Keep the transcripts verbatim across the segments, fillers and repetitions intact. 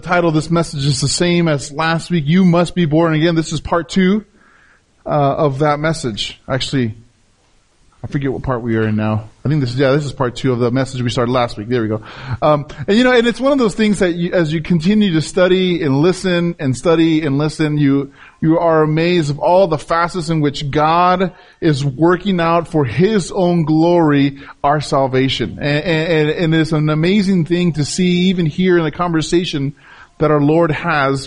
The title of this message is the same as last week. You must be born again. This is part two uh, of that message. Actually, I forget what part we are in now. I think this is, yeah, this is part two of the message we started last week. There we go. Um, and you know, and it's one of those things that you, as you continue to study and listen and study and listen, you, you are amazed of all the facets in which God is working out for His own glory, our salvation. And, and, and it's an amazing thing to see even here in the conversation that our Lord has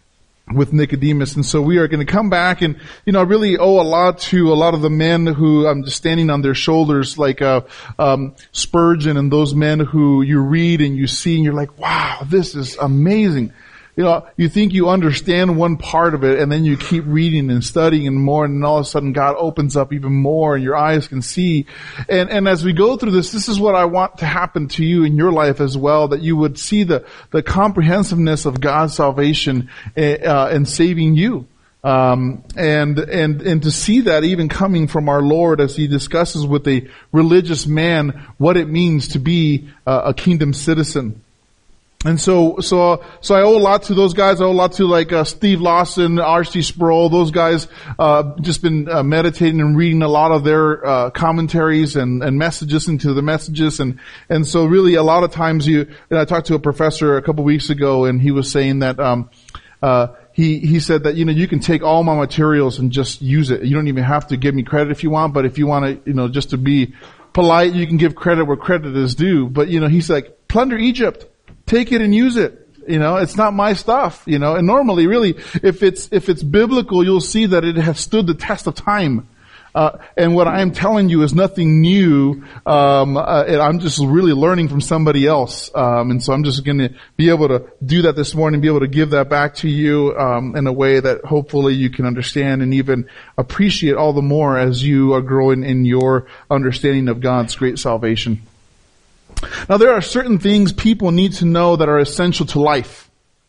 with Nicodemus. And so we are going to come back and, you know, I really owe a lot to a lot of the men who I'm just standing on their shoulders, like, uh, um, Spurgeon and those men who you read and you see and you're like, wow, this is amazing. You know, you think you understand one part of it and then you keep reading and studying and more, and all of a sudden God opens up even more and your eyes can see. And, and as we go through this, this is what I want to happen to you in your life as well, that you would see the, the comprehensiveness of God's salvation, uh, and saving you. Um, and, and, and to see that even coming from our Lord as He discusses with a religious man what it means to be uh, a kingdom citizen. And so, so, so I owe a lot to those guys. I owe a lot to like, uh, Steve Lawson, R C Sproul. Those guys, uh, just been, uh, meditating and reading a lot of their, uh, commentaries and, and messages into the messages. And, and so really a lot of times you, and I talked to a professor a couple weeks ago and he was saying that, um, uh, he, he said that, you know, you can take all my materials and just use it. You don't even have to give me credit if you want, but if you want to, you know, just to be polite, you can give credit where credit is due. But, you know, he's like, plunder Egypt. Take it and use it. You know, it's not my stuff, you know, and normally really, if it's, if it's biblical, you'll see that it has stood the test of time. Uh, and what I'm telling you is nothing new. Um, uh, and I'm just really learning from somebody else. Um, and so I'm just going to be able to do that this morning, be able to give that back to you, um, in a way that hopefully you can understand and even appreciate all the more as you are growing in your understanding of God's great salvation. Now, there are certain things people need to know that are essential to life.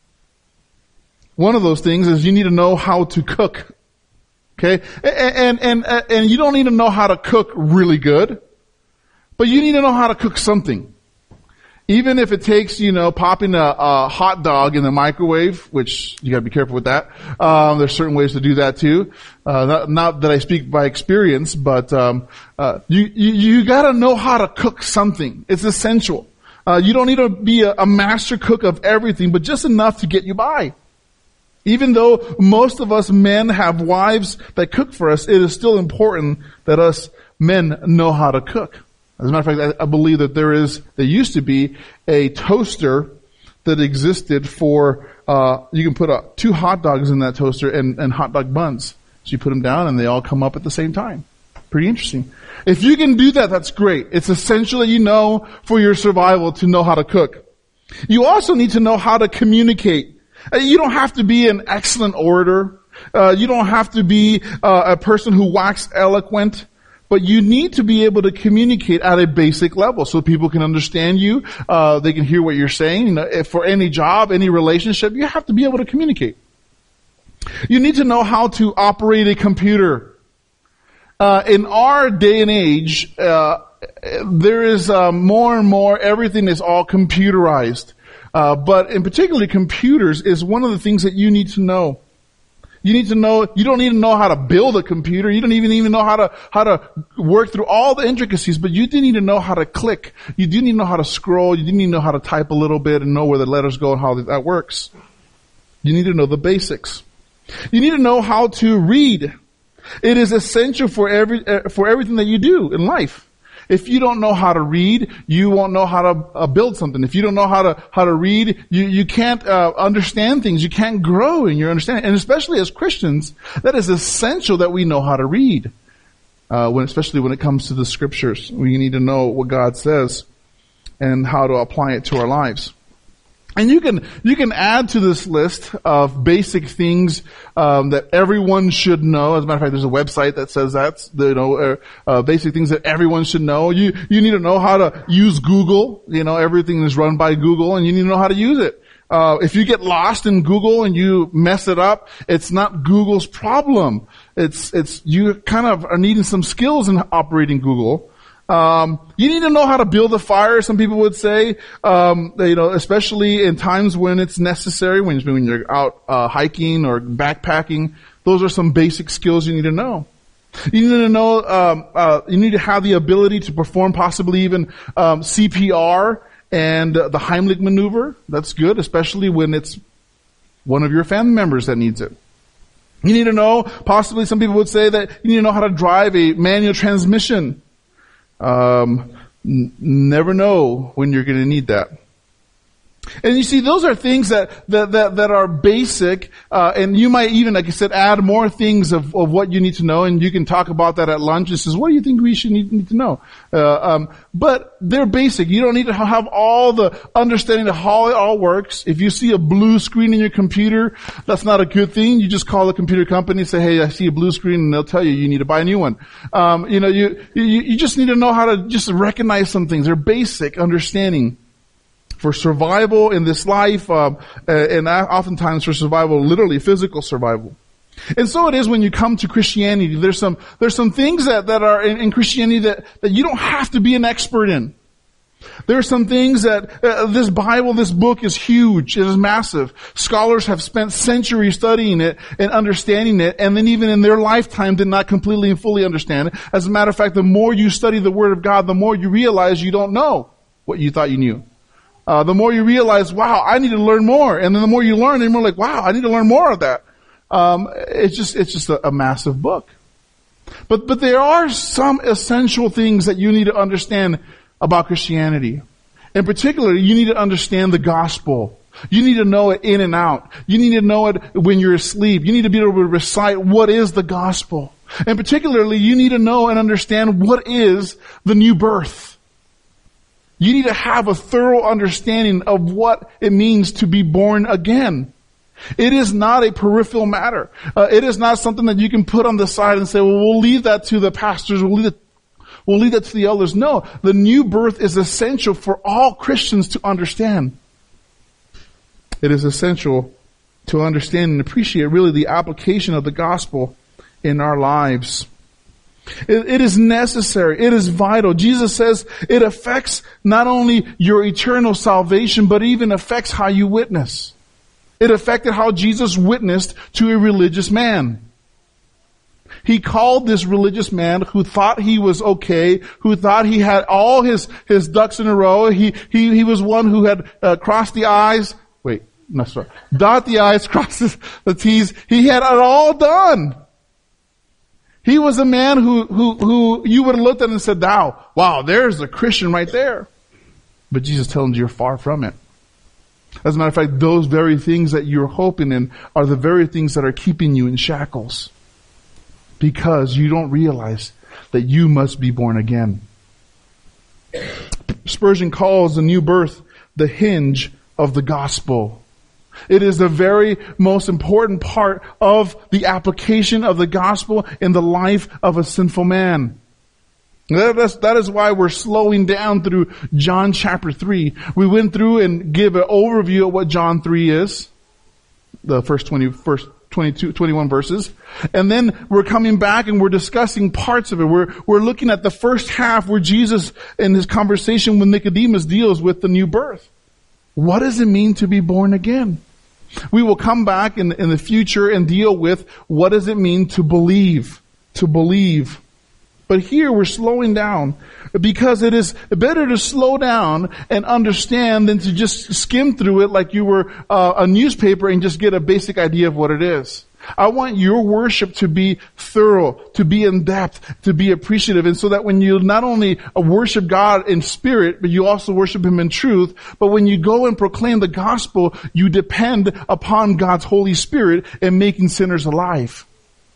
One of those things is you need to know how to cook. Okay? And, and, and, and you don't need to know how to cook really good, but you need to know how to cook something. Even if it takes, you know, popping a, a hot dog in the microwave, which you gotta be careful with that. Um, there's certain ways to do that too. Uh, not, not that I speak by experience, but, um, uh, you, you, you gotta know how to cook something. It's essential. Uh, you don't need to be a, a master cook of everything, but just enough to get you by. Even though most of us men have wives that cook for us, it is still important that us men know how to cook. As a matter of fact, I believe that there is, there used to be a toaster that existed for, uh, you can put uh, two hot dogs in that toaster and, and hot dog buns. So you put them down and they all come up at the same time. Pretty interesting. If you can do that, that's great. It's essential that you know for your survival to know how to cook. You also need to know how to communicate. You don't have to be an excellent orator. Uh, you don't have to be uh, a person who wax eloquent. But you need to be able to communicate at a basic level so people can understand you. Uh, they can hear what you're saying. You know, if for any job, any relationship, you have to be able to communicate. You need to know how to operate a computer. Uh, in our day and age, uh, there is uh, more and more, everything is all computerized. Uh, but in particular, computers is one of the things that you need to know. You need to know, you don't even know how to build a computer. You don't even even know how to, how to work through all the intricacies, but you do need to know how to click. You do need to know how to scroll. You do need to know how to type a little bit and know where the letters go and how that works. You need to know the basics. You need to know how to read. It is essential for every, for everything that you do in life. If you don't know how to read, you won't know how to uh, build something. If you don't know how to how to read, you you can't uh, understand things. You can't grow in your understanding. And especially as Christians, that is essential that we know how to read. Uh, when especially when it comes to the scriptures, we need to know what God says and how to apply it to our lives. And you can you can add to this list of basic things um, that everyone should know. As a matter of fact, there's a website that says that, you know, uh, uh, basic things that everyone should know. You you need to know how to use Google. You know, everything is run by Google, and you need to know how to use it. Uh, if you get lost in Google and you mess it up, it's not Google's problem. It's it's you kind of are needing some skills in operating Google. Um, you need to know how to build a fire, some people would say, um, you know, especially in times when it's necessary, when, when you're out uh, hiking or backpacking. Those are some basic skills you need to know. You need to know, um, uh, you need to have the ability to perform possibly even um, C P R and uh, the Heimlich maneuver. That's good, especially when it's one of your family members that needs it. You need to know, possibly some people would say that you need to know how to drive a manual transmission. Um, n- never know when you're going to need that. And you see, those are things that that that, that are basic, uh, and you might even, like I said, add more things of, of what you need to know, and you can talk about that at lunch. It says, what do you think we should need, need to know? Uh, um, but they're basic. You don't need to have all the understanding of how it all works. If you see a blue screen in your computer, that's not a good thing. You just call the computer company and say, hey, I see a blue screen, and they'll tell you you need to buy a new one. Um, you know, you, you you just need to know how to just recognize some things. They're basic understanding for survival in this life, um, and oftentimes for survival, literally physical survival. And so it is when you come to Christianity. There's some there's some things that, that are in, in Christianity that, that you don't have to be an expert in. There are some things that uh, this Bible, this book is huge. It is massive. Scholars have spent centuries studying it and understanding it, and then even in their lifetime did not completely and fully understand it. As a matter of fact, the more you study the Word of God, the more you realize you don't know what you thought you knew. Uh, the more you realize, wow, I need to learn more. And then the more you learn, then you're more like, wow, I need to learn more of that. Um, it's just, it's just a, a massive book. But, but there are some essential things that you need to understand about Christianity. In particular, you need to understand the gospel. You need to know it in and out. You need to know it when you're asleep. You need to be able to recite what is the gospel. And particularly, you need to know and understand what is the new birth. You need to have a thorough understanding of what it means to be born again. It is not a peripheral matter. Uh, it is not something that you can put on the side and say, well, we'll leave that to the pastors. We'll leave it, we'll leave that to the elders. No, the new birth is essential for all Christians to understand. It is essential to understand and appreciate really the application of the gospel in our lives. It, it is necessary. It is vital. Jesus says it affects not only your eternal salvation, but even affects how you witness. It affected how Jesus witnessed to a religious man. He called this religious man who thought he was okay, who thought he had all his, his ducks in a row. He, he, he was one who had uh, crossed the I's. Wait, no, sorry. Dot the I's, cross the T's. He had it all done. He was a man who, who, who you would have looked at and said, wow, wow, there's a Christian right there. But Jesus tells you you're far from it. As a matter of fact, those very things that you're hoping in are the very things that are keeping you in shackles. Because you don't realize that you must be born again. Spurgeon calls the new birth the hinge of the gospel. It is the very most important part of the application of the gospel in the life of a sinful man. That is, that is why we're slowing down through John chapter three. We went through and give an overview of what John three is. The first twenty, first twenty-two, twenty-one verses. And then we're coming back and we're discussing parts of it. We're, we're looking at the first half where Jesus in his conversation with Nicodemus deals with the new birth. What does it mean to be born again? We will come back in, in the future and deal with what does it mean to believe, to believe. But here we're slowing down because it is better to slow down and understand than to just skim through it like you were uh, a newspaper and just get a basic idea of what it is. I want your worship to be thorough, to be in depth, to be appreciative, and so that when you not only worship God in spirit, but you also worship Him in truth, but when you go and proclaim the gospel, you depend upon God's Holy Spirit in making sinners alive.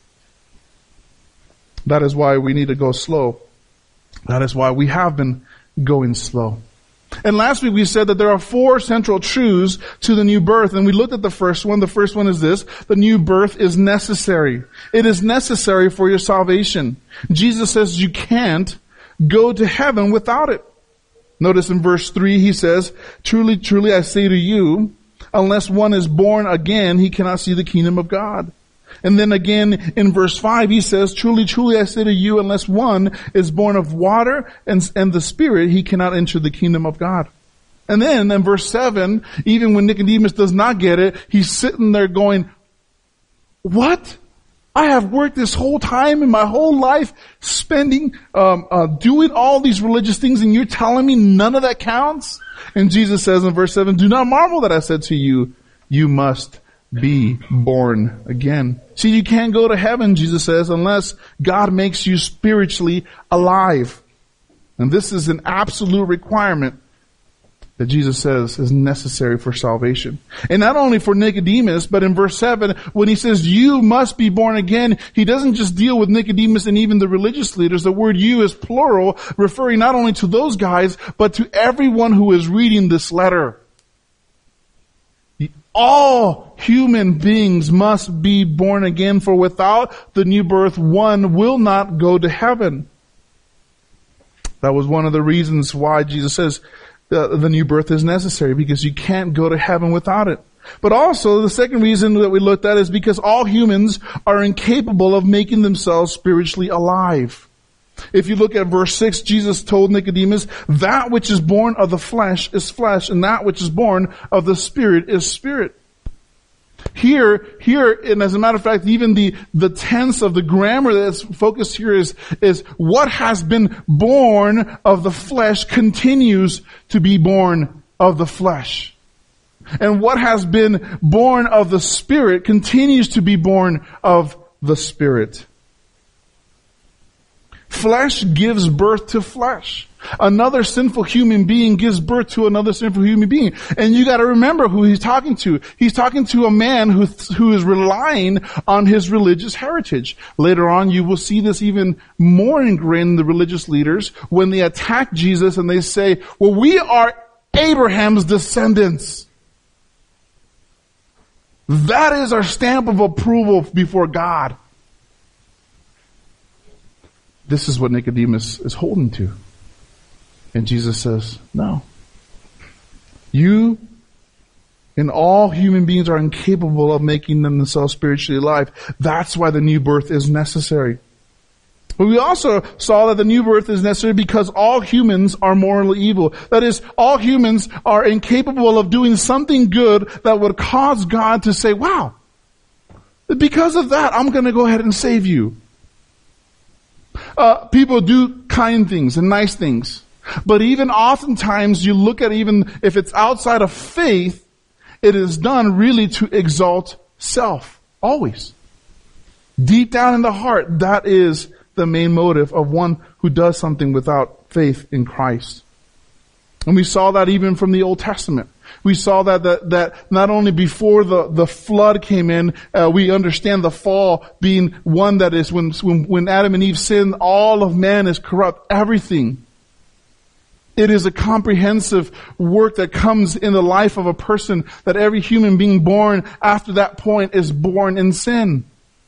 That is why we need to go slow. That is why we have been going slow. And last week we said that there are four central truths to the new birth, and we looked at the first one. The first one is this: the new birth is necessary. It is necessary for your salvation. Jesus says you can't go to heaven without it. Notice in verse three he says, "Truly, truly I say to you, unless one is born again, he cannot see the kingdom of God." And then again in verse five, he says, truly, truly, I say to you, unless one is born of water and, and the Spirit, he cannot enter the kingdom of God. And then in verse seven, even when Nicodemus does not get it, he's sitting there going, what? I have worked this whole time in my whole life spending, um, uh, doing all these religious things, and you're telling me none of that counts? And Jesus says in verse seven, do not marvel that I said to you, you must be born again. See, you can't go to heaven, Jesus says, unless God makes you spiritually alive. And this is an absolute requirement that Jesus says is necessary for salvation. And not only for Nicodemus, but in verse seven, when he says, you must be born again, he doesn't just deal with Nicodemus and even the religious leaders. The word you is plural, referring not only to those guys, but to everyone who is reading this letter. All human beings must be born again, for without the new birth, one will not go to heaven. That was one of the reasons why Jesus says, The, the new birth is necessary, because you can't go to heaven without it. But also, the second reason that we looked at is because all humans are incapable of making themselves spiritually alive. If you look at verse six, Jesus told Nicodemus, that which is born of the flesh is flesh, and that which is born of the Spirit is spirit. Here, here, and as a matter of fact, even the, the tense of the grammar that's focused here is, is what has been born of the flesh continues to be born of the flesh. And what has been born of the Spirit continues to be born of the Spirit. Flesh gives birth to flesh. Another sinful human being gives birth to another sinful human being. And you gotta remember who he's talking to. He's talking to a man who, who is relying on his religious heritage. Later on, you will see this even more ingrained in the religious leaders when they attack Jesus and they say, well, we are Abraham's descendants. That is our stamp of approval before God. This is what Nicodemus is holding to. And Jesus says, no. You and all human beings are incapable of making themselves spiritually alive. That's why the new birth is necessary. But we also saw that the new birth is necessary because all humans are morally evil. That is, all humans are incapable of doing something good that would cause God to say, wow, because of that, I'm going to go ahead and save you. Uh, people do kind things and nice things. But even oftentimes you look at even if it's outside of faith, it is done really to exalt self. Always. Deep down in the heart, that is the main motive of one who does something without faith in Christ. And we saw that even from the Old Testament. We saw that that, that not only before the, the flood came in, uh, we understand the fall being one that is when, when when Adam and Eve sinned, all of man is corrupt. Everything. It is a comprehensive work that comes in the life of a person, that every human being born after that point is born in sin.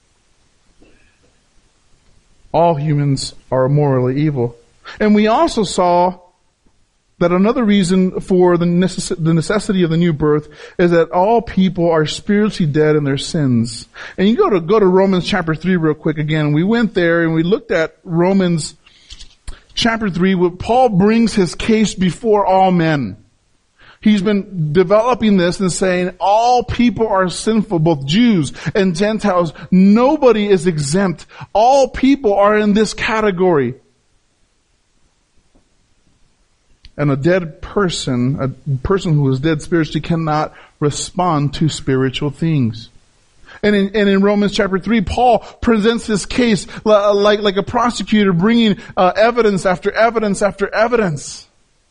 All humans are morally evil. And we also saw that another reason for the necess- the necessity of the new birth is that all people are spiritually dead in their sins. And you go to go to Romans chapter three real quick again. We went there and we looked at Romans chapter three, where Paul brings his case before all men. He's been developing this and saying all people are sinful, both Jews and Gentiles. Nobody is exempt. All people are in this category. And a dead person, a person who is dead spiritually, cannot respond to spiritual things. And in, and in Romans chapter three, Paul presents this case like, like a prosecutor bringing uh, evidence after evidence after evidence.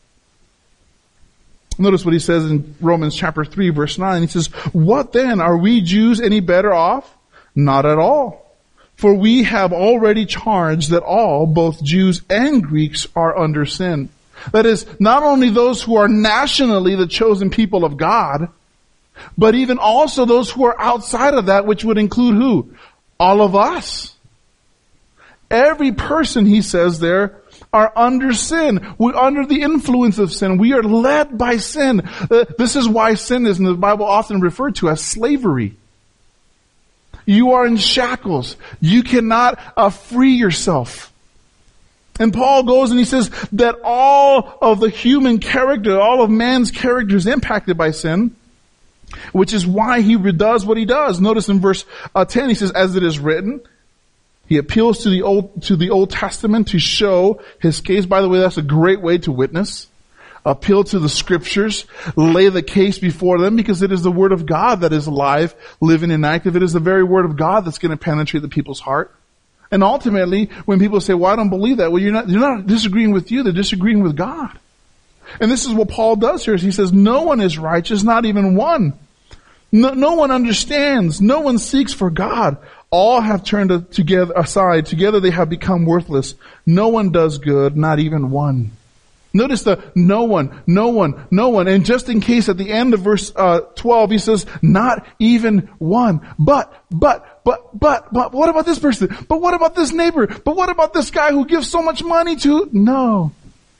Notice what he says in Romans chapter three, verse nine. He says, what then? Are we Jews any better off? Not at all. For we have already charged that all, both Jews and Greeks, are under sin. That is, not only those who are nationally the chosen people of God, but even also those who are outside of that, which would include who? All of us. Every person, he says there, are under sin. We're under the influence of sin. We are led by sin. Uh, this is why sin is in the Bible often referred to as slavery. You are in shackles. You cannot uh, free yourself. And Paul goes and he says that all of the human character, all of man's character is impacted by sin, which is why he does what he does. Notice in verse uh, ten, he says, as it is written. He appeals to the Old, to the Old Testament to show his case. By the way, that's a great way to witness. Appeal to the scriptures, lay the case before them, because it is the word of God that is alive, living, and active. It is the very word of God that's going to penetrate the people's heart. And ultimately, when people say, well, I don't believe that, well, you're not, they're not disagreeing with you, they're disagreeing with God. And this is what Paul does here. He says, no one is righteous, not even one. No, no one understands. No one seeks for God. All have turned together aside. Together they have become worthless. No one does good, not even one. Notice the no one, no one, no one. And just in case at the end of verse uh, twelve, he says, not even one. But, but, but, but, but, what about this person? But what about this neighbor? But what about this guy who gives so much money to? No.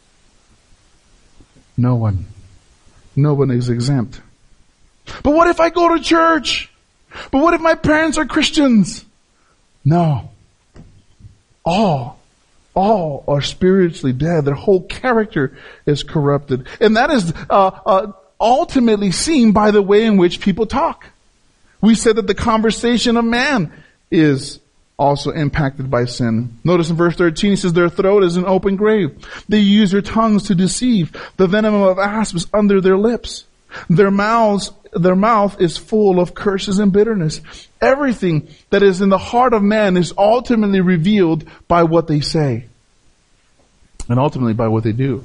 No one. No one is exempt. But what if I go to church? But what if my parents are Christians? No. All, all are spiritually dead. Their whole character is corrupted. And that is uh, uh, ultimately seen by the way in which people talk. We said that the conversation of man is also impacted by sin. Notice in verse thirteen, he says, their throat is an open grave. They use their tongues to deceive. The venom of asps is under their lips. Their mouths Their mouth is full of curses and bitterness. Everything that is in the heart of man is ultimately revealed by what they say. And ultimately by what they do.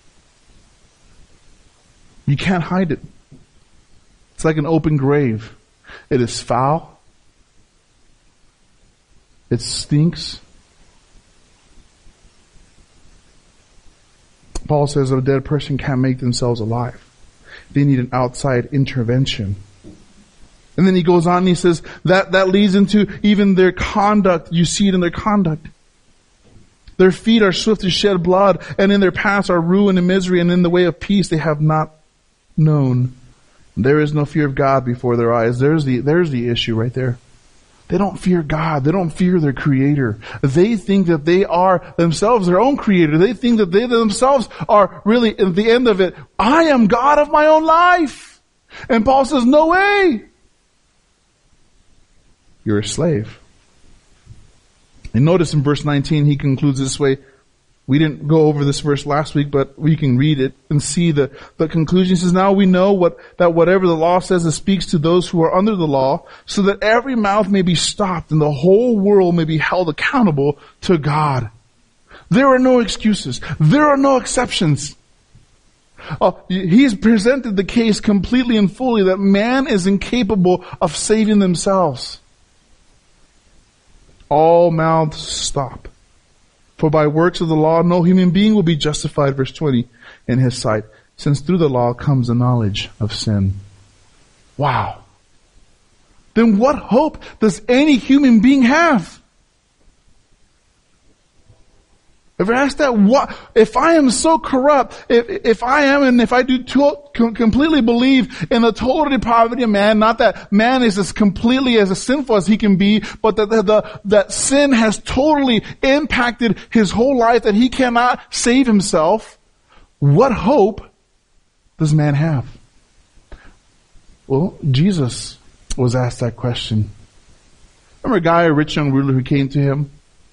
You can't hide it. It's like an open grave. It is foul. It stinks. Paul says that a dead person can't make themselves alive. They need an outside intervention. And then he goes on and he says that that leads into even their conduct. You see it in their conduct. Their feet are swift to shed blood, and in their paths are ruin and misery, and in the way of peace they have not known. There is no fear of God before their eyes. There's the, there's the issue right there. They don't fear God. They don't fear their Creator. They think that they are themselves their own Creator. They think that they themselves are really, at the end of it, I am God of my own life. And Paul says, no way. You're a slave. And notice in verse nineteen, he concludes this way. We didn't go over this verse last week, but we can read it and see the, the conclusion. He says, now we know what, that whatever the law says, it speaks to those who are under the law, so that every mouth may be stopped and the whole world may be held accountable to God. There are no excuses. There are no exceptions. Uh, he's presented the case completely and fully that man is incapable of saving themselves. All mouths stop. For by works of the law, no human being will be justified, verse twenty, in his sight, since through the law comes the knowledge of sin. Wow. Then what hope does any human being have? Ever asked that? What, if I am so corrupt, if, if I am and if I do to, completely believe in the total depravity of man, not that man is as completely as sinful as he can be, but that the, the, that sin has totally impacted his whole life, that he cannot save himself, what hope does man have? Well, Jesus was asked that question. Remember a guy, a rich young ruler who came to him?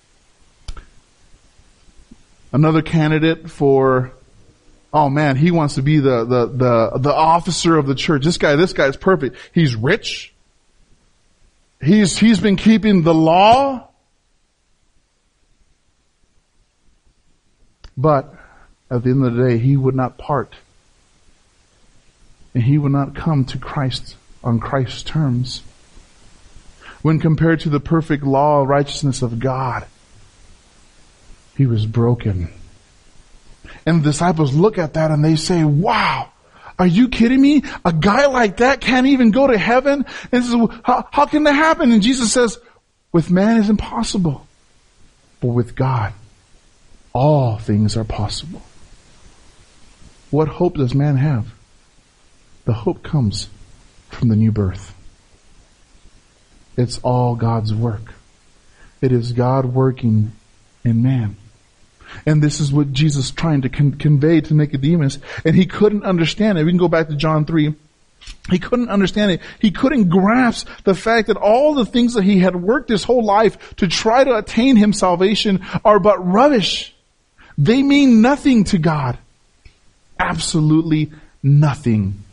Another candidate for, oh man, he wants to be the, the, the, the officer of the church. This guy, this guy is perfect. He's rich. He's, he's been keeping the law. But at the end of the day, he would not part. And he would not come to Christ on Christ's terms. When compared to the perfect law and righteousness of God, he was broken. And the disciples look at that and they say, wow, are you kidding me? A guy like that can't even go to heaven? And says, well, how, how can that happen? And Jesus says, with man is impossible, but with God, all things are possible. What hope does man have? The hope comes from the new birth. It's all God's work. It is God working in man. And this is what Jesus is trying to con- convey to Nicodemus. And he couldn't understand it. We can go back to John three. He couldn't understand it. He couldn't grasp the fact that all the things that he had worked his whole life to try to attain him salvation are but rubbish. They mean nothing to God. Absolutely nothing.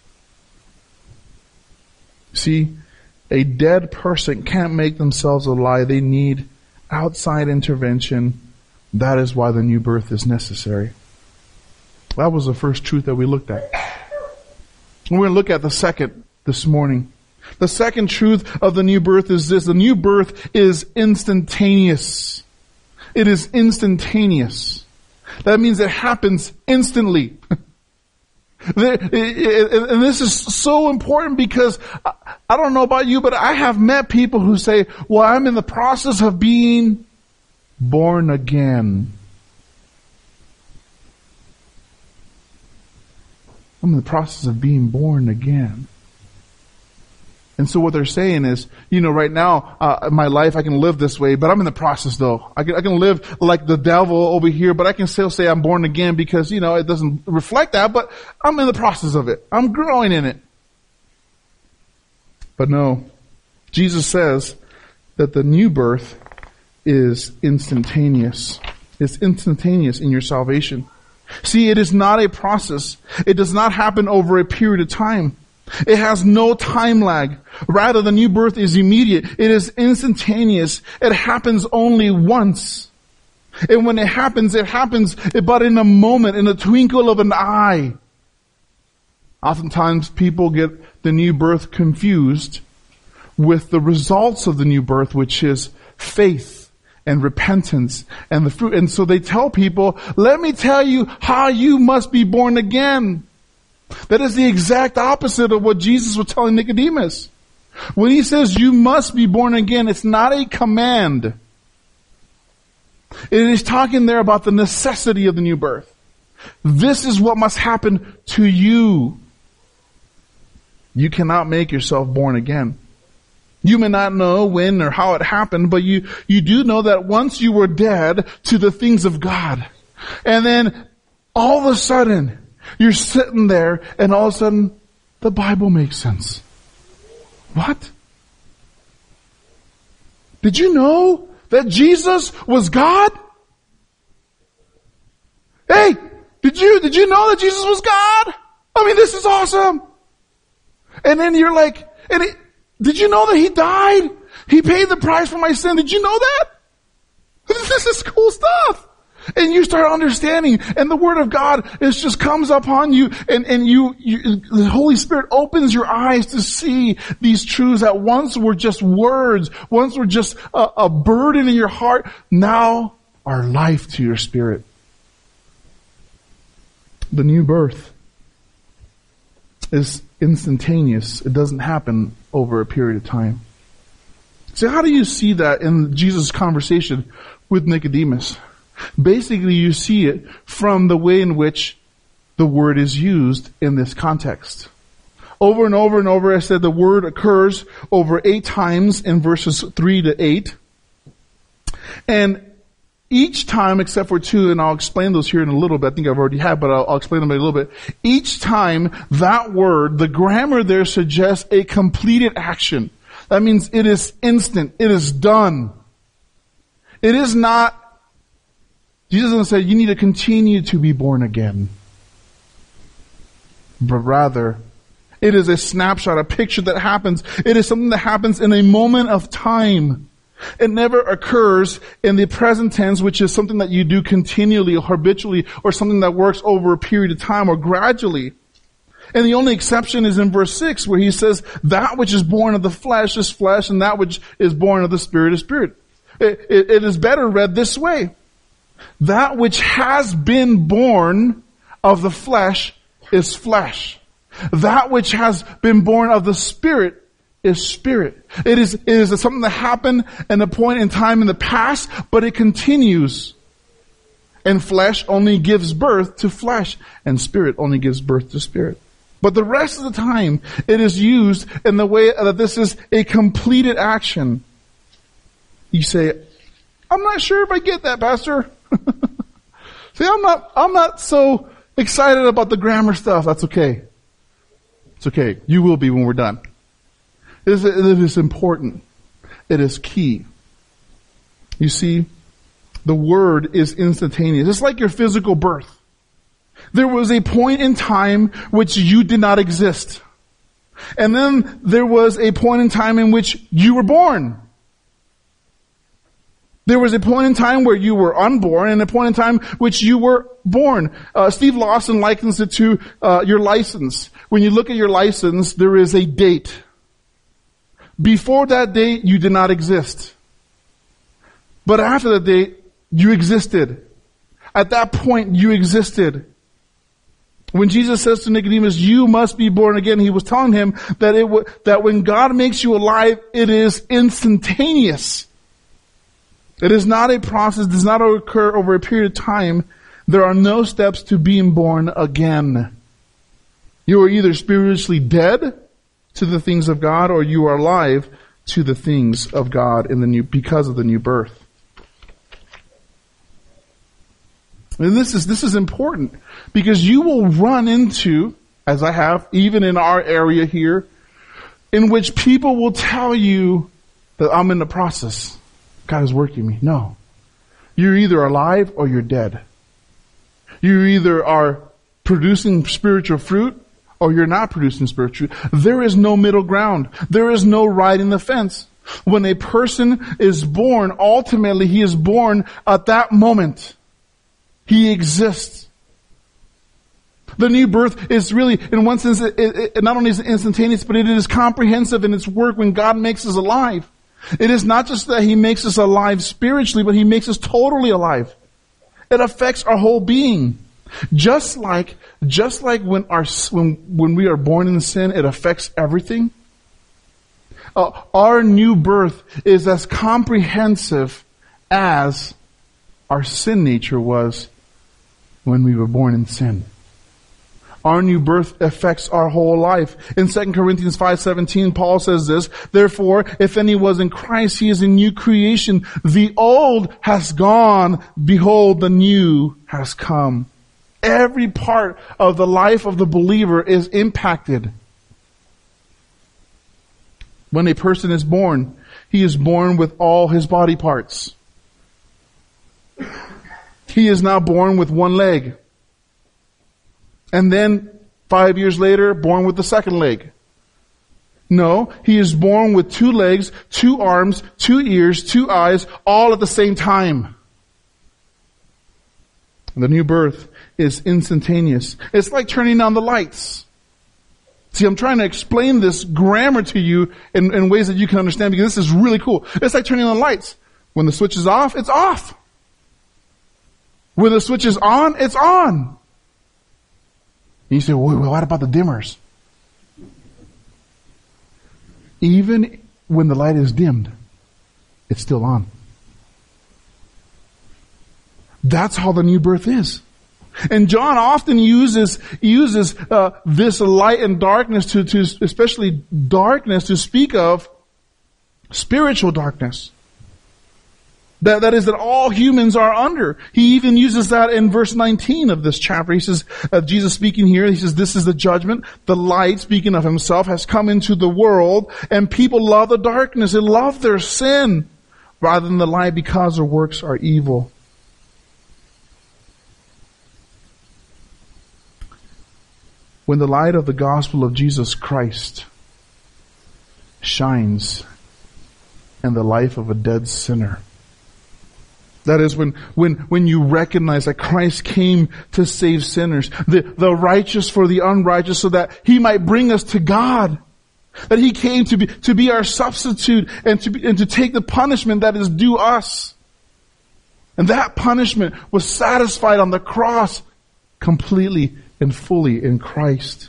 See, a dead person can't make themselves alive. They need outside intervention. That is why the new birth is necessary. That was the first truth that we looked at. We're going to look at the second this morning. The second truth of the new birth is this. The new birth is instantaneous. It is instantaneous. That means it happens instantly. And this is so important because I don't know about you, but I have met people who say, well, I'm in the process of being born again. I'm in the process of being born again. And so what they're saying is, you know, right now, uh, my life, I can live this way, but I'm in the process though. I can, I can live like the devil over here, but I can still say I'm born again because, you know, it doesn't reflect that, but I'm in the process of it. I'm growing in it. But no, Jesus says that the new birth is instantaneous. It's instantaneous in your salvation. See, it is not a process. It does not happen over a period of time. It has no time lag. Rather, the new birth is immediate. It is instantaneous. It happens only once. And when it happens, it happens but in a moment, in a twinkle of an eye. Oftentimes people get the new birth confused with the results of the new birth, which is faith and repentance and the fruit. And so they tell people, let me tell you how you must be born again. That is the exact opposite of what Jesus was telling Nicodemus. When he says you must be born again, it's not a command. It is talking there about the necessity of the new birth. This is what must happen to you. You cannot make yourself born again. You may not know when or how it happened, but you, you do know that once you were dead to the things of God. And then all of a sudden, you're sitting there and all of a sudden, the Bible makes sense. What? Did you know that Jesus was God? Hey, did you, did you know that Jesus was God? I mean, this is awesome. And then you're like, and it, did you know that He died? He paid the price for my sin. Did you know that? This is cool stuff. And you start understanding, and the Word of God is just comes upon you, and, and you, you, the Holy Spirit opens your eyes to see these truths that once were just words, once were just a, a burden in your heart, now are life to your spirit. The new birth is instantaneous. It doesn't happen over a period of time. So how do you see that in Jesus' conversation with Nicodemus? Basically, you see it from the way in which the word is used in this context. Over and over and over, I said the word occurs over eight times in verses three to eight. And each time, except for two, and I'll explain those here in a little bit. I think I've already had, but I'll, I'll explain them in a little bit. Each time, that word, the grammar there suggests a completed action. That means it is instant. It is done. It is not, Jesus doesn't say you need to continue to be born again. But rather, it is a snapshot, a picture that happens. It is something that happens in a moment of time. It never occurs in the present tense, which is something that you do continually or habitually, or something that works over a period of time or gradually. And the only exception is in verse six, where he says, that which is born of the flesh is flesh, and that which is born of the Spirit is spirit. It, it, it is better read this way. That which has been born of the flesh is flesh. That which has been born of the Spirit is spirit. It is, it is something that happened at a point in time in the past, but it continues. And flesh only gives birth to flesh, and spirit only gives birth to spirit. But the rest of the time, it is used in the way that this is a completed action. You say, I'm not sure if I get that, Pastor. See, I'm not, I'm not so excited about the grammar stuff. That's okay. It's okay. You will be when we're done. It is, it is important. It is key. You see, the word is instantaneous. It's like your physical birth. There was a point in time which you did not exist. And then there was a point in time in which you were born. There was a point in time where you were unborn and a point in time which you were born. Uh, Steve Lawson likens it to uh, your license. When you look at your license, there is a date. Before that date, you did not exist. But after that date, you existed. At that point, you existed. When Jesus says to Nicodemus, you must be born again, he was telling him that it w- that when God makes you alive, it is instantaneous. It is not a process, does not occur over a period of time. There are no steps to being born again. You are either spiritually dead to the things of God, or you are alive to the things of God in the new, because of the new birth. And this is, this is important because you will run into, as I have, even in our area here, in which people will tell you that I'm in the process. God is working me. No. You're either alive or you're dead. You either are producing spiritual fruit or you're not producing spiritual fruit. There is no middle ground. There is no riding the fence. When a person is born, ultimately he is born at that moment. He exists. The new birth is really, in one sense, it, it, it not only is it instantaneous, but it is comprehensive in its work when God makes us alive. It is not just that He makes us alive spiritually, but He makes us totally alive. It affects our whole being. Just like, just like when our, when, when we are born in sin, it affects everything. Uh, our new birth is as comprehensive as our sin nature was when we were born in sin. Our new birth affects our whole life. In Second Corinthians five seventeen, Paul says this, therefore, if any was in Christ, he is a new creation. The old has gone. Behold, the new has come. Every part of the life of the believer is impacted. When a person is born, he is born with all his body parts. He is now born with one leg. And then, five years later, born with the second leg. No, he is born with two legs, two arms, two ears, two eyes, all at the same time. The new birth is instantaneous. It's like turning on the lights. See, I'm trying to explain this grammar to you in, in ways that you can understand because this is really cool. It's like turning on the lights. When the switch is off, it's off. When the switch is on, it's on. And you say, well, what about the dimmers? Even when the light is dimmed, it's still on. That's how the new birth is. And John often uses uses uh, this light and darkness to, to, especially darkness, to speak of spiritual darkness. That, that is that all humans are under. He even uses that in verse nineteen of this chapter. He says, uh, Jesus speaking here, he says, this is the judgment. The light, speaking of himself, has come into the world, and people love the darkness. They love their sin rather than the light because their works are evil. When the light of the gospel of Jesus Christ shines in the life of a dead sinner, that is when, when, when you recognize that Christ came to save sinners, the, the righteous for the unrighteous, so that He might bring us to God. That He came to be, to be our substitute and to be, and to take the punishment that is due us. And that punishment was satisfied on the cross completely and fully in Christ.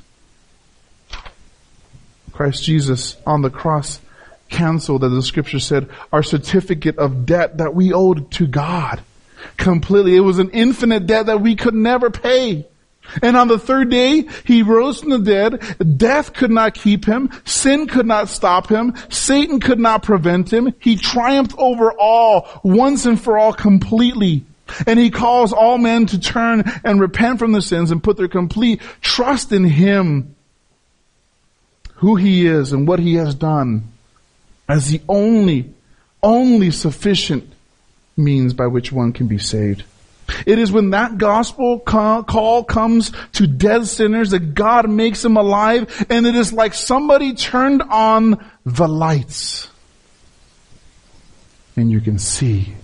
Christ Jesus on the cross canceled, as the scripture said, our certificate of debt that we owed to God completely. It was an infinite debt that we could never pay. And on the third day, he rose from the dead. Death could not keep him. Sin could not stop him. Satan could not prevent him. He triumphed over all, once and for all, completely. And he calls all men to turn and repent from their sins and put their complete trust in him, who he is and what he has done, as the only, only sufficient means by which one can be saved. It is when that gospel call comes to dead sinners that God makes them alive, and it is like somebody turned on the lights. And you can see.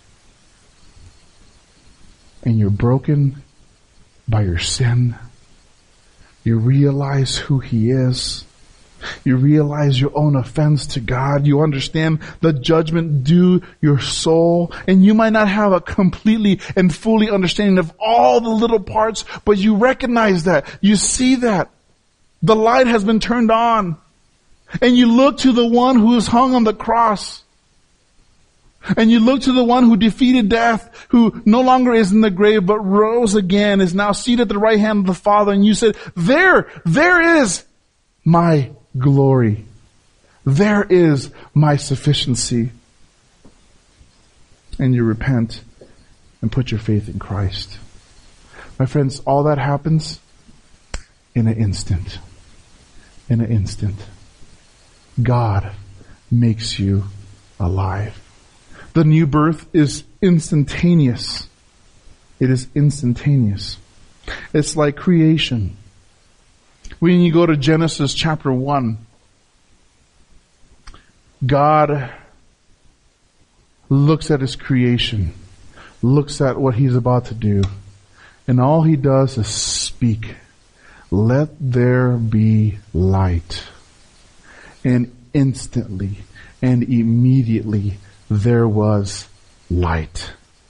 And you're broken by your sin. You realize who he is. You realize your own offense to God. You understand the judgment due your soul. And you might not have a completely and fully understanding of all the little parts, but you recognize that. You see that. The light has been turned on. And you look to the one who is hung on the cross. And you look to the one who defeated death, who no longer is in the grave, but rose again, is now seated at the right hand of the Father. And you said, there, there is my glory. There is my sufficiency. And you repent and put your faith in Christ. My friends, all that happens in an instant. In an instant. God makes you alive. The new birth is instantaneous. It is instantaneous. It's like creation. When you go to Genesis chapter one, God looks at his creation, looks at what he's about to do, and all he does is speak. Let there be light. And instantly and immediately there was light.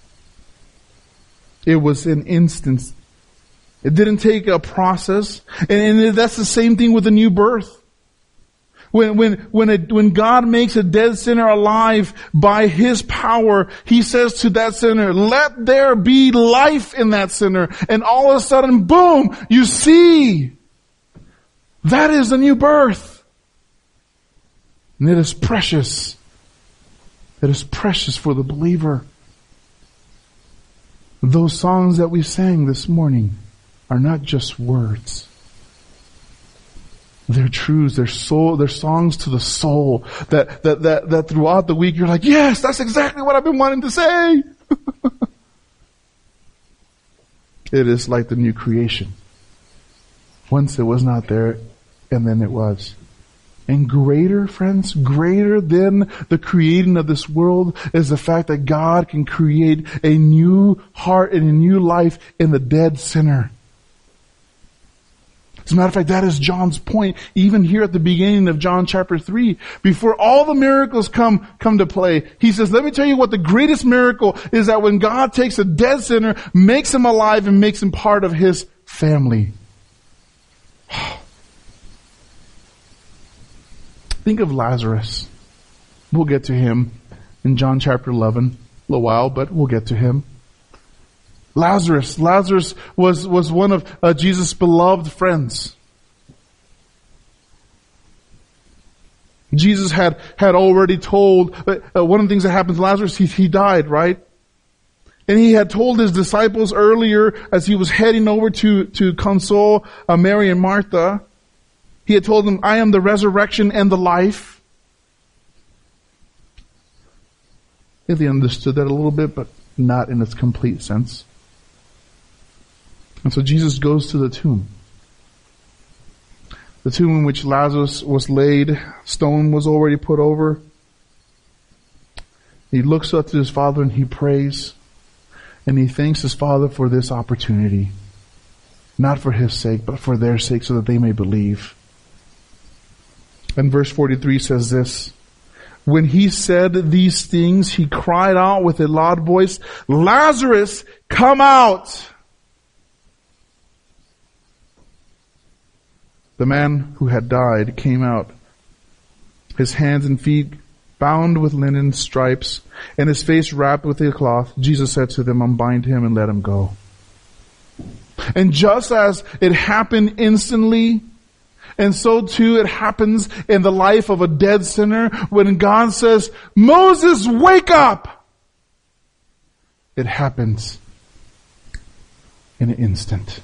It was an instant. It didn't take a process. And, and that's the same thing with the new birth. When, when, when, a, when God makes a dead sinner alive by his power, he says to that sinner, let there be life in that sinner. And all of a sudden, boom, you see, that is the new birth. And it is precious. It is precious for the believer. Those songs that we sang this morning are not just words. They're truths. They're soul. They're songs to the soul that, that, that, that throughout the week you're like, yes, that's exactly what I've been wanting to say. It is like the new creation. Once it was not there, and then it was. And greater, friends, greater than the creating of this world is the fact that God can create a new heart and a new life in the dead sinner. As a matter of fact, that is John's point, even here at the beginning of John chapter three. Before all the miracles come, come to play, he says, let me tell you what the greatest miracle is, that when God takes a dead sinner, makes him alive, and makes him part of his family. Think of Lazarus. We'll get to him in John chapter eleven, a little while, but we'll get to him. Lazarus. Lazarus was, was one of uh, Jesus' beloved friends. Jesus had, had already told, uh, one of the things that happened to Lazarus, he, he died, right? And he had told his disciples earlier, as he was heading over to, to console uh, Mary and Martha, he had told them, I am the resurrection and the life. I think they understood that a little bit, but not in its complete sense. And so Jesus goes to the tomb. The tomb in which Lazarus was laid, stone was already put over. He looks up to his Father and he prays. And he thanks his Father for this opportunity. Not for his sake, but for their sake, so that they may believe. And verse forty-three says this, when he said these things, he cried out with a loud voice, Lazarus, come out! The man who had died came out, his hands and feet bound with linen stripes, and his face wrapped with a cloth. Jesus said to them, unbind him and let him go. And just as it happened instantly, and so too it happens in the life of a dead sinner when God says, Moses, wake up! It happens in an instant.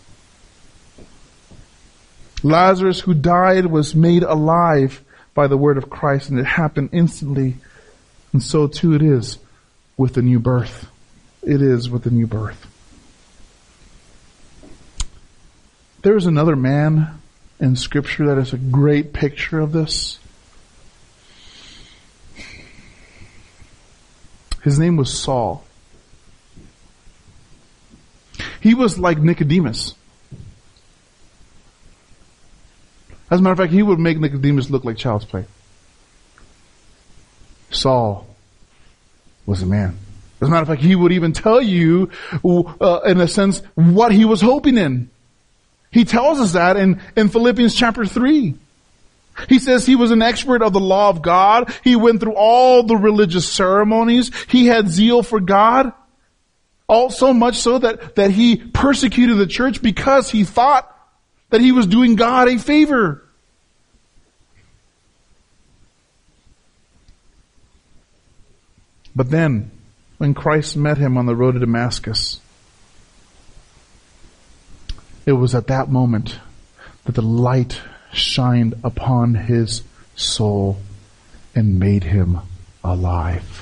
Lazarus, who died, was made alive by the word of Christ, and it happened instantly. And so too it is with the new birth. It is with the new birth. There is another man in Scripture that is a great picture of this. His name was Saul. He was like Nicodemus. As a matter of fact, he would make Nicodemus look like child's play. Saul was a man. As a matter of fact, he would even tell you, uh, in a sense, what he was hoping in. He tells us that in, in Philippians chapter three. He says he was an expert of the law of God. He went through all the religious ceremonies. He had zeal for God. All so much so that, that he persecuted the church because he thought that he was doing God a favor. But then, when Christ met him on the road to Damascus, it was at that moment that the light shined upon his soul and made him alive.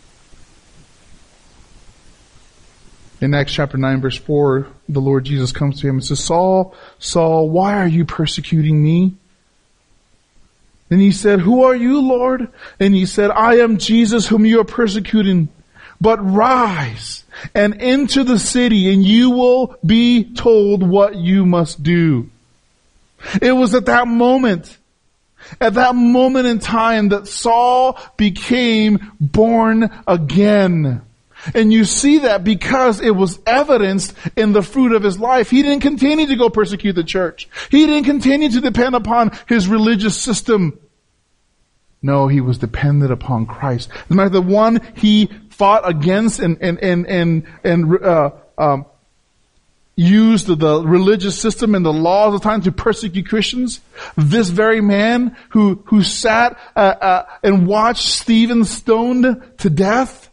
In Acts chapter nine verse four, the Lord Jesus comes to him and says, Saul, Saul, why are you persecuting me? And he said, who are you, Lord? And he said, I am Jesus whom you are persecuting. But rise and enter the city, and you will be told what you must do. It was at that moment, at that moment in time, that Saul became born again. And you see that because it was evidenced in the fruit of his life. He didn't continue to go persecute the church. He didn't continue to depend upon his religious system. No, he was dependent upon Christ. As a matter of fact, the one he fought against and and and and, and uh, um, used the religious system and the laws of the time to persecute Christians. This very man who who sat uh, uh, and watched Stephen stoned to death,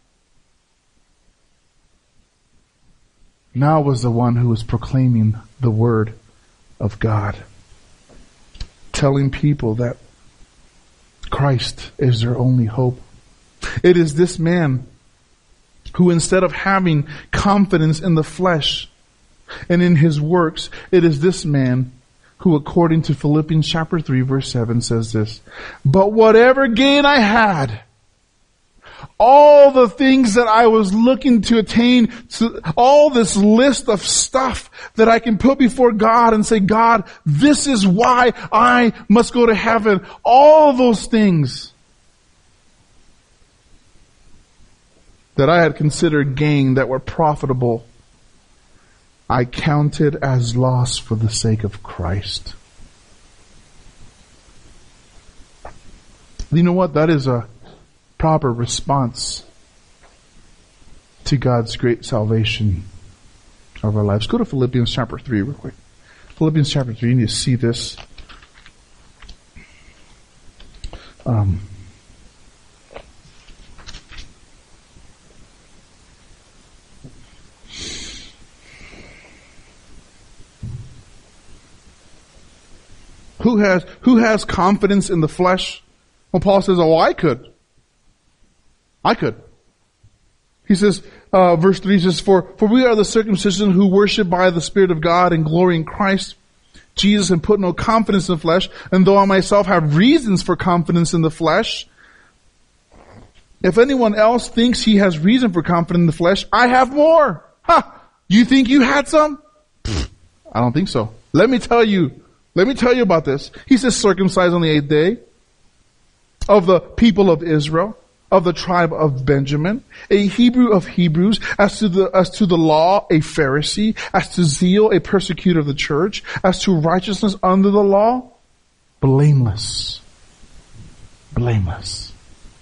now was the one who was proclaiming the word of God, telling people that Christ is their only hope. It is this man who, instead of having confidence in the flesh and in his works, it is this man who, according to Philippians chapter three verse seven, says this, but whatever gain I had, all the things that I was looking to attain, all this list of stuff that I can put before God and say, God, this is why I must go to heaven. All those things that I had considered gain, that were profitable, I counted as loss for the sake of Christ. You know what? That is a proper response to God's great salvation of our lives. Go to Philippians chapter three real quick. Philippians chapter three, you need to see this. Um, who has who has confidence in the flesh? Well, Paul says, oh, I could. I could. He says, uh, verse three says, for, for we are the circumcision who worship by the Spirit of God and glory in Christ Jesus and put no confidence in the flesh. And though I myself have reasons for confidence in the flesh, if anyone else thinks he has reason for confidence in the flesh, I have more. Ha! You think you had some? Pfft, I don't think so. Let me tell you. Let me tell you about this. He says, circumcised on the eighth day of the people of Israel, of the tribe of Benjamin, a Hebrew of Hebrews, as to the, as to the law, a Pharisee, as to zeal, a persecutor of the church, as to righteousness under the law, blameless. Blameless.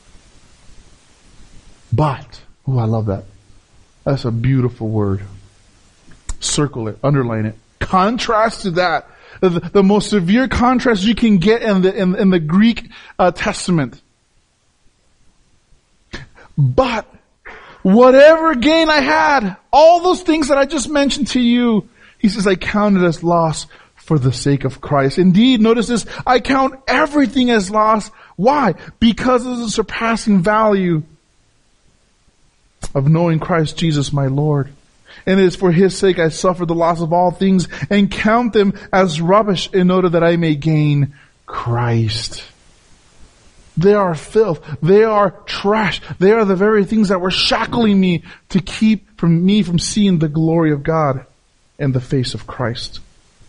But, oh, I love that. That's a beautiful word. Circle it, underline it. Contrast to that, the, the most severe contrast you can get in the in, in the Greek uh, Testament. But whatever gain I had, all those things that I just mentioned to you, he says, I counted as loss for the sake of Christ. Indeed, notice this, I count everything as loss. Why? Because of the surpassing value of knowing Christ Jesus my Lord. And it is for His sake I suffer the loss of all things and count them as rubbish in order that I may gain Christ. They are filth. They are trash. They are the very things that were shackling me to keep from me from seeing the glory of God and the face of Christ.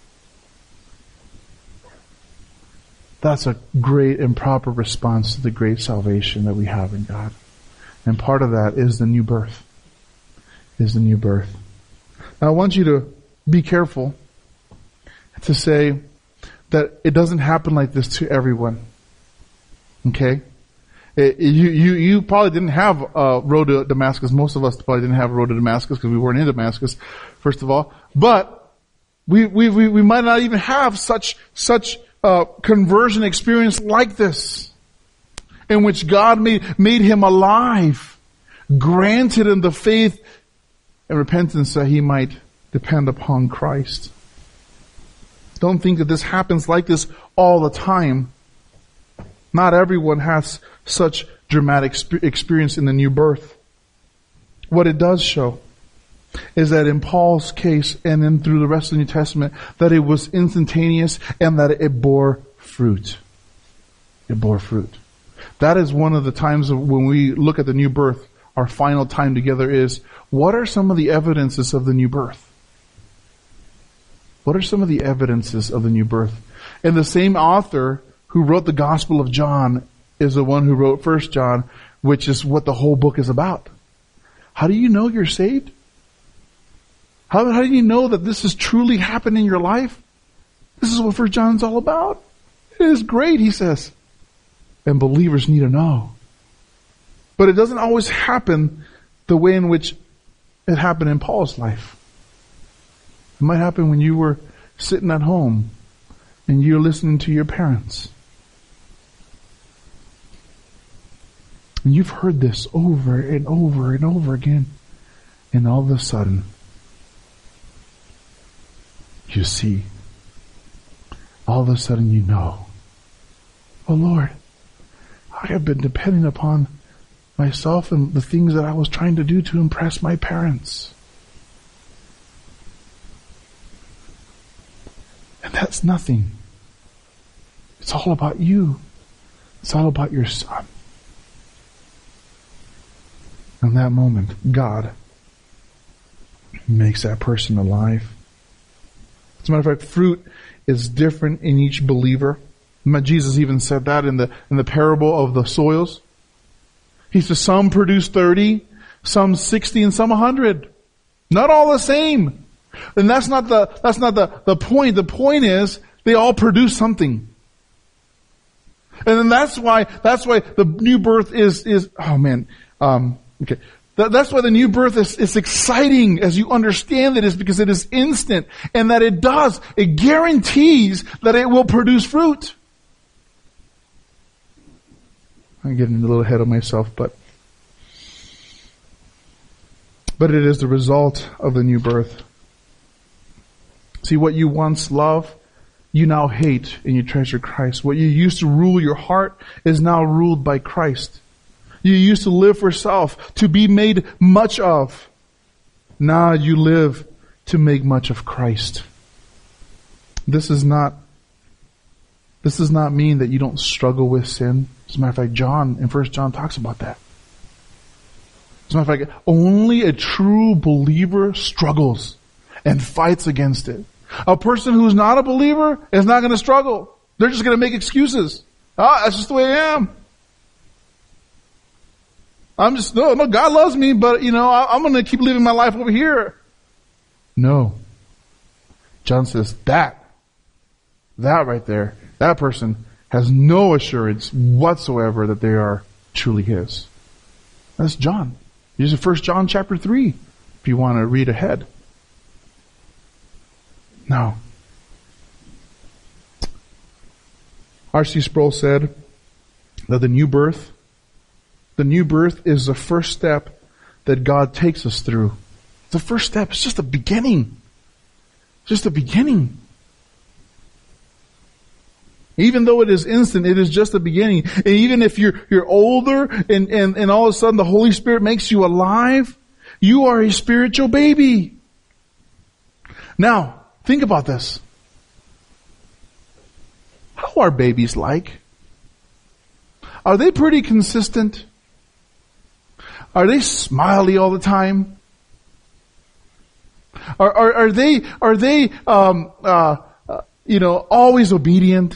That's a great and proper response to the great salvation that we have in God. And part of that is the new birth. Is the new birth. Now I want you to be careful to say that it doesn't happen like this to everyone. Okay? It, you, you, you probably didn't have a road to Damascus. Most of us probably didn't have a road to Damascus because we weren't in Damascus, first of all. But we, we, we, we might not even have such, such, uh, conversion experience like this, in which God made, made him alive, granted him the faith and repentance that he might depend upon Christ. Don't think that this happens like this all the time. Not everyone has such dramatic experience in the new birth. What it does show is that in Paul's case and then through the rest of the New Testament, that it was instantaneous and that it bore fruit. It bore fruit. That is one of the times when we look at the new birth, our final time together is, what are some of the evidences of the new birth? What are some of the evidences of the new birth? And the same author who wrote the Gospel of John is the one who wrote First John, which is what the whole book is about. How do you know you're saved? How, how do you know that this has truly happened in your life? This is what First John's all about. It is great, he says. And believers need to know. But it doesn't always happen the way in which it happened in Paul's life. It might happen when you were sitting at home and you're listening to your parents. And you've heard this over and over and over again. And all of a sudden, you see, all of a sudden you know, oh Lord, I have been depending upon myself and the things that I was trying to do to impress my parents. And that's nothing. It's all about you. It's all about your son. In that moment, God makes that person alive. As a matter of fact, fruit is different in each believer. Jesus even said that in the in the parable of the soils. He says some produce thirty, some sixty, and some a hundred. Not all the same. And that's not the that's not the, the point. The point is they all produce something. And then that's why that's why the new birth is is oh man. Um okay. That, that's why the new birth is, is exciting as you understand it, is because it is instant and that it does. It guarantees that it will produce fruit. I'm getting a little ahead of myself, but but it is the result of the new birth. See, what you once loved, you now hate and you treasure Christ. What you used to rule your heart is now ruled by Christ. You used to live for self, to be made much of. Now you live to make much of Christ. This is not, this does not mean that you don't struggle with sin. As a matter of fact, John, in First John, talks about that. As a matter of fact, only a true believer struggles and fights against it. A person who's not a believer is not going to struggle. They're just going to make excuses. Ah, that's just the way I am. I'm just, no, no, God loves me, but, you know, I, I'm going to keep living my life over here. No. John says that, that right there, that person has no assurance whatsoever that they are truly his. That's John. Use First John chapter three, if you want to read ahead. No. R C Sproul said that the new birth, the new birth is the first step that God takes us through. The first step is just the beginning. Just the beginning. Even though it is instant, it is just the beginning. And even if you're you're older and, and, and all of a sudden the Holy Spirit makes you alive, you are a spiritual baby. Now, think about this. How are babies like? Are they pretty consistent? Are they smiley all the time? Are are, are they are they um, uh, uh, you know always obedient?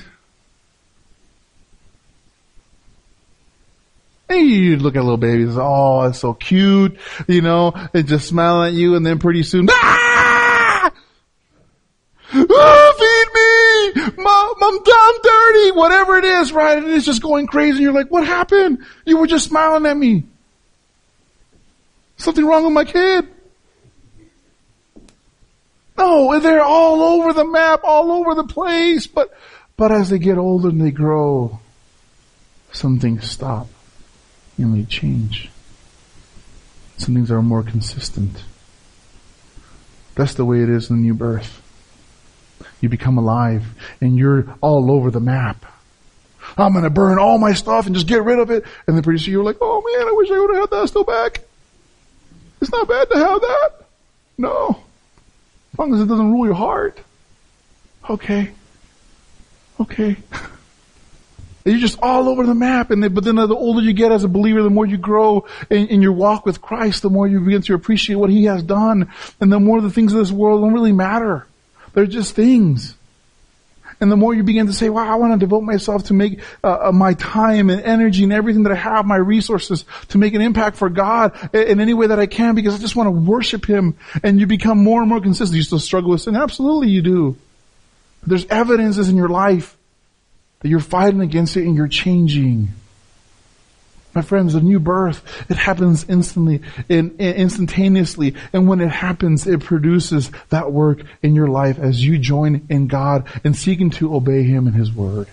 And you look at little babies, oh, it's so cute, you know, they just smile at you, and then pretty soon, ah! Oh, feed me! Mom, I'm, I'm dirty! Whatever it is, right? And it's just going crazy, and you're like, what happened? You were just smiling at me. Something wrong with my kid? No, they're all over the map, all over the place, but, but as they get older and they grow, some things stop. And they change. Some things are more consistent. That's the way it is in the new birth. You become alive and you're all over the map. I'm going to burn all my stuff and just get rid of it. And then pretty soon you're like, oh man, I wish I would have had that stuff back. It's not bad to have that. No. As long as it doesn't rule your heart. Okay. Okay. You're just all over the map, and then, but then the older you get as a believer, the more you grow in, in your walk with Christ, the more you begin to appreciate what He has done, and the more the things of this world don't really matter. They're just things. And the more you begin to say, wow, I want to devote myself to make uh, my time and energy and everything that I have, my resources, to make an impact for God in any way that I can, because I just want to worship Him, and you become more and more consistent. You still struggle with sin? Absolutely you do. There's evidences in your life that you're fighting against it and you're changing. My friends, the new birth, it happens instantly and instantaneously. And when it happens, it produces that work in your life as you join in God and seeking to obey Him and His Word.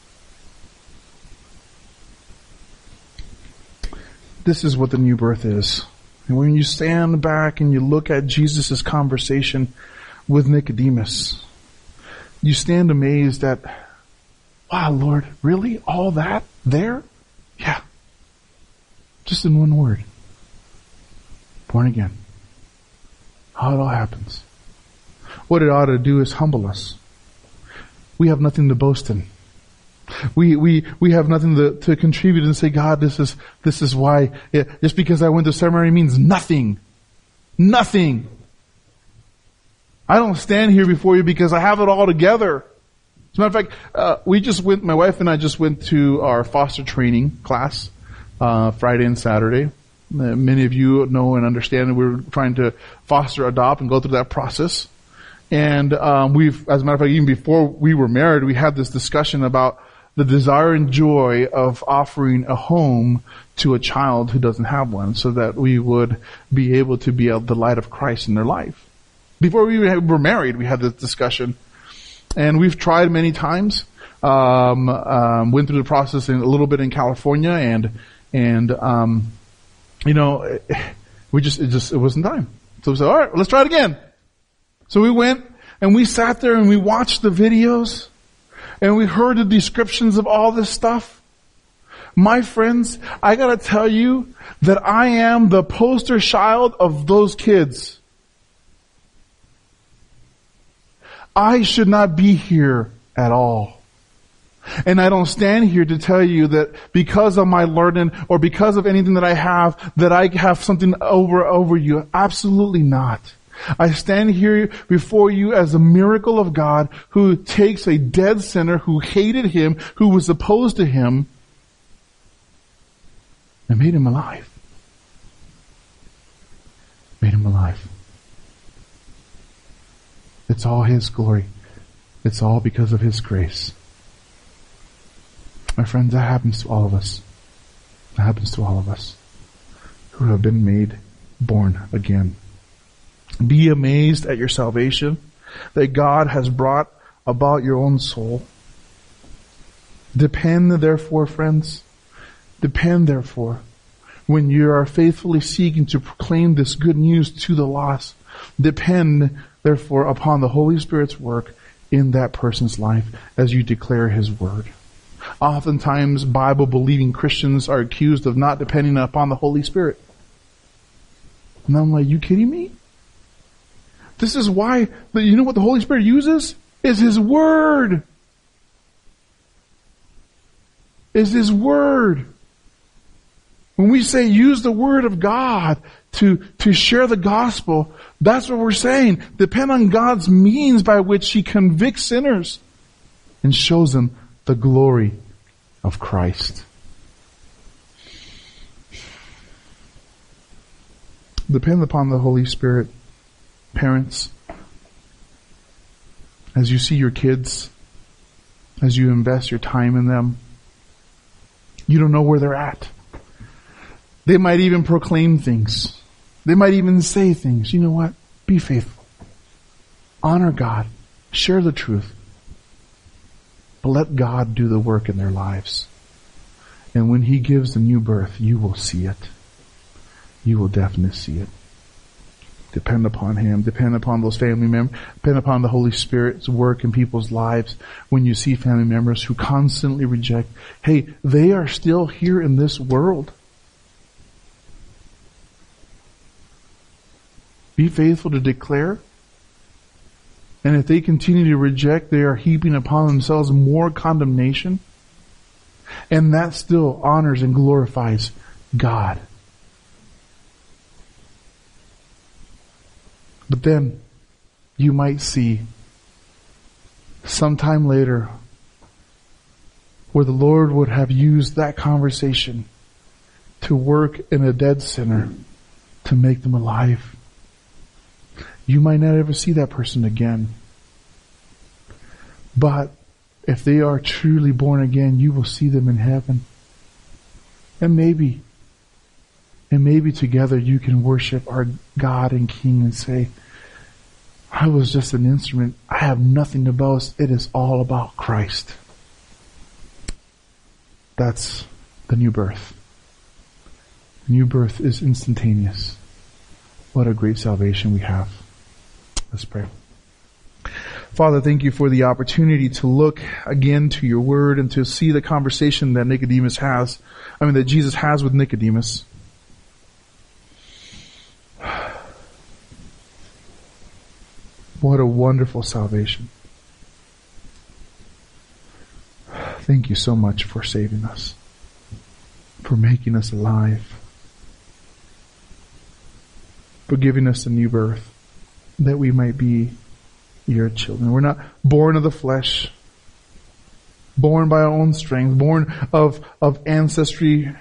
This is what the new birth is. And when you stand back and you look at Jesus' conversation with Nicodemus, you stand amazed at, wow, Lord, really? All that there? Yeah. Just in one word. Born again. How it all happens. What it ought to do is humble us. We have nothing to boast in. We, we, we have nothing to, to contribute and say, God, this is, this is why, yeah, just because I went to seminary means nothing. Nothing. I don't stand here before you because I have it all together. As a matter of fact, uh, we just went, my wife and I just went to our foster training class, uh, Friday and Saturday. Uh, many of you know and understand that we're trying to foster, adopt, and go through that process. And, um, we've, as a matter of fact, even before we were married, we had this discussion about the desire and joy of offering a home to a child who doesn't have one, so that we would be able to be the light of Christ in their life. Before we were married, we had this discussion. And we've tried many times. Um, um, went through the process in, a little bit in California, and and um, you know, we just it just it wasn't time. So we said, all right, let's try it again. So we went and we sat there and we watched the videos, and we heard the descriptions of all this stuff. My friends, I gotta tell you that I am the poster child of those kids. I should not be here at all. And I don't stand here to tell you that because of my learning or because of anything that I have, that I have something over, over you. Absolutely not. I stand here before you as a miracle of God who takes a dead sinner who hated Him, who was opposed to Him, and made him alive. Made him alive. It's all His glory. It's all because of His grace. My friends, that happens to all of us. That happens to all of us who have been made born again. Be amazed at your salvation. that God has brought about your own soul. Depend, therefore, friends, depend, therefore, when you are faithfully seeking to proclaim this good news to the lost, depend, therefore, upon the Holy Spirit's work in that person's life as you declare His word. Oftentimes, Bible-believing Christians are accused of not depending upon the Holy Spirit. And I'm like, you kidding me? This is why, you know what the Holy Spirit uses? Is His Word. Is His Word. When we say use the Word of God to, to share the gospel, that's what we're saying. Depend on God's means by which He convicts sinners and shows them the glory of Christ. Depend upon the Holy Spirit, parents, as you see your kids, as you invest your time in them. You don't know where they're at. They might even proclaim things. They might even say things. You know what? Be faithful. Honor God. Share the truth. But let God do the work in their lives. And when He gives the new birth, you will see it. You will definitely see it. Depend upon Him. Depend upon those family members. Depend upon the Holy Spirit's work in people's lives. When you see family members who constantly reject, hey, they are still here in this world. Be faithful to declare. And if they continue to reject, they are heaping upon themselves more condemnation. And that still honors and glorifies God. But then you might see sometime later where the Lord would have used that conversation to work in a dead sinner to make them alive. You might not ever see that person again. But if they are truly born again, you will see them in heaven. And maybe, and maybe together you can worship our God and King and say, I was just an instrument. I have nothing to boast. It is all about Christ. That's the new birth. The new birth is instantaneous. What a great salvation we have. Let's pray. Father, thank you for the opportunity to look again to your word and to see the conversation that Nicodemus has, I mean that Jesus has with Nicodemus. What a wonderful salvation. Thank you so much for saving us, for making us alive, for giving us a new birth, that we might be your children. We're not born of the flesh, born by our own strength, born of, of ancestry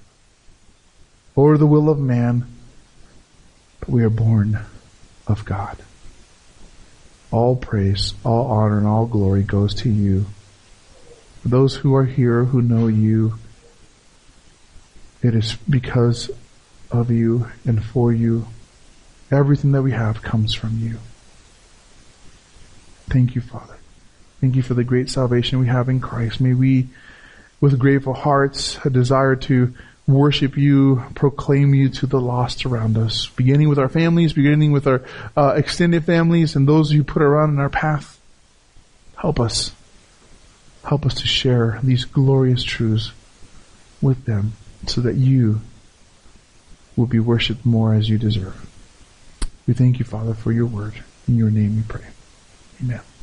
or the will of man, but we are born of God. All praise, all honor, and all glory goes to you. For those who are here who know you, it is because of you and for you. Everything that we have comes from you. Thank you, Father. Thank you for the great salvation we have in Christ. May we, with grateful hearts, a desire to worship you, proclaim you to the lost around us, beginning with our families, beginning with our uh, extended families and those you put around in our path. Help us. Help us to share these glorious truths with them so that you will be worshipped more as you deserve. We thank you, Father, for your word. In your name we pray. Amen.